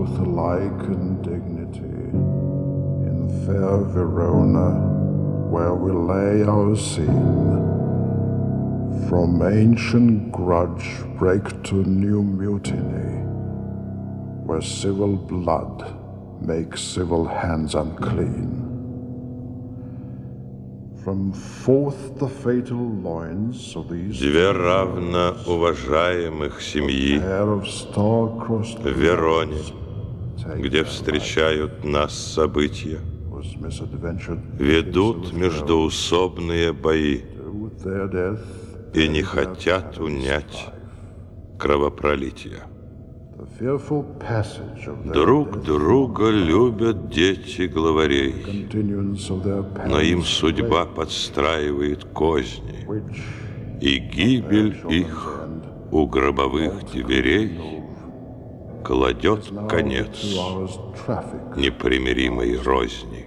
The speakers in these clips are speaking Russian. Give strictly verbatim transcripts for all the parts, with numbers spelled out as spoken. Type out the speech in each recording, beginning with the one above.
alike in dignity, in fair Verona, where we lay our scene. From ancient grudge break to new mutiny, where civil blood makes civil hands unclean. From forth the fatal loins of these Две равно уважаемых семьи в Вероне, где встречают нас события, ведут междоусобные бои и не хотят унять кровопролития. Друг друга любят дети главарей, но им судьба подстраивает козни, и гибель их у гробовых дверей кладет конец непримиримой розни.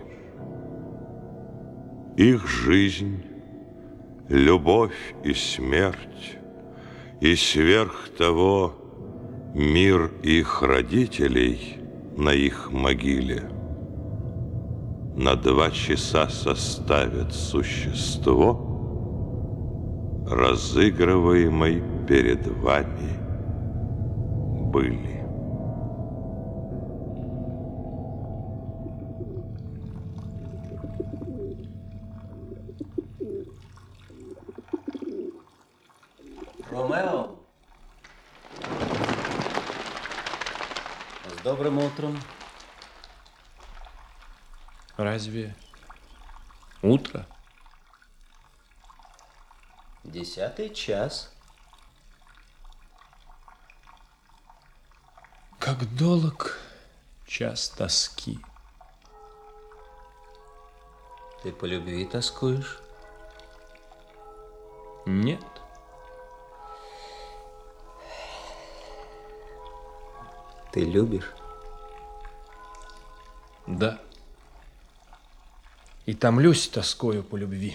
Их жизнь, любовь и смерть, и сверх того мир их родителей на их могиле на два часа составят существо, разыгрываемой перед вами были. Ромео! С добрым утром. Разве утро? Десятый час. Как долг час тоски. Ты по любви тоскуешь? Нет. Ты любишь? Да. И томлюсь тоскою по любви.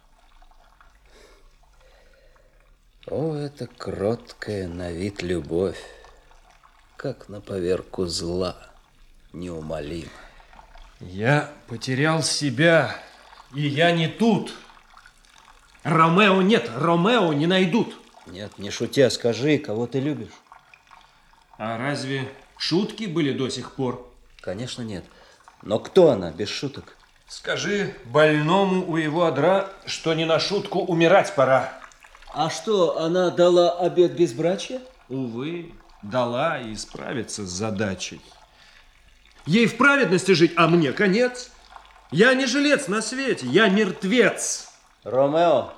О, это кроткая на вид любовь, как на поверку зла, неумолима. Я потерял себя, и я не тут. Ромео нет, Ромео не найдут. Нет, не шутя, скажи, кого ты любишь? А разве шутки были до сих пор? Конечно, нет. Но кто она, без шуток? Скажи больному у его одра, что не на шутку умирать пора. А что, она дала обет безбрачия? Увы, дала и справиться с задачей. Ей в праведности жить, а мне конец. Я не жилец на свете, я мертвец. Ромео,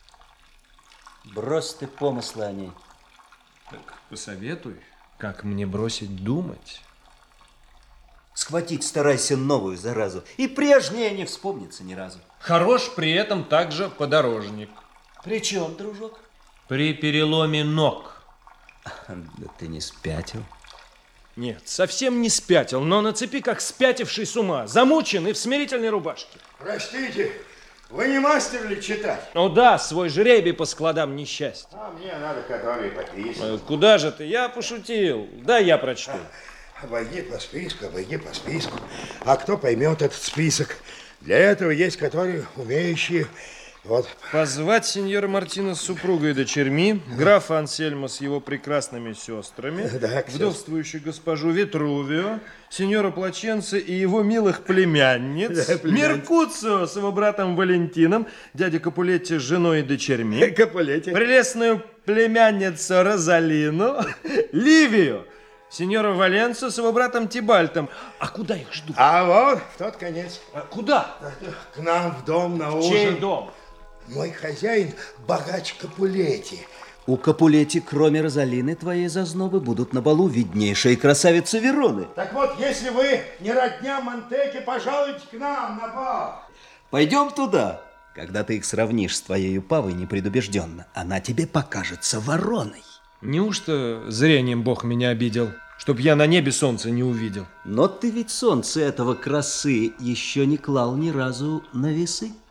брось ты помыслы о ней. Так посоветуй, как мне бросить думать. Схватить старайся новую заразу, и прежняя не вспомнится ни разу. Хорош при этом также подорожник. При чем, дружок? При переломе ног. Да ты не спятил? Нет, совсем не спятил, но на цепи как спятивший с ума, замученный в смирительной рубашке. Простите, вы не мастер ли читать? Ну да, свой жребий по складам несчастья. А мне надо, который подписан. Куда же ты? Я пошутил. Да, я прочту. Обойди по списку, обойди по списку. А кто поймет этот список? Для этого есть которые умеющие. Вот. Позвать сеньора Мартина с супругой и дочерьми, графа Ансельма с его прекрасными сестрами, да, вдовствующую госпожу Витрувио, сеньора Плаченца и его милых племянниц, да, Меркуцио с его братом Валентином, дядя Капулетти с женой и дочерьми, Капулетти, прелестную племянницу Розалину, Ливию, сеньора Валенцо с его братом Тибальтом. А куда их ждут? А вот в тот конец. А куда? К нам в дом на ужин. Чей дом? Мой хозяин богач Капулетти. У Капулетти, кроме Розалины, твоей зазнобы, будут на балу виднейшие красавицы Вероны. Так вот, если вы не родня Монтеки, пожалуйте к нам на бал. Пойдем туда. Когда ты их сравнишь с твоей Павой непредубежденно, она тебе покажется вороной. Неужто зрением Бог меня обидел, чтоб я на небе солнца не увидел? Но ты ведь солнце этого красы еще не клал ни разу на весы.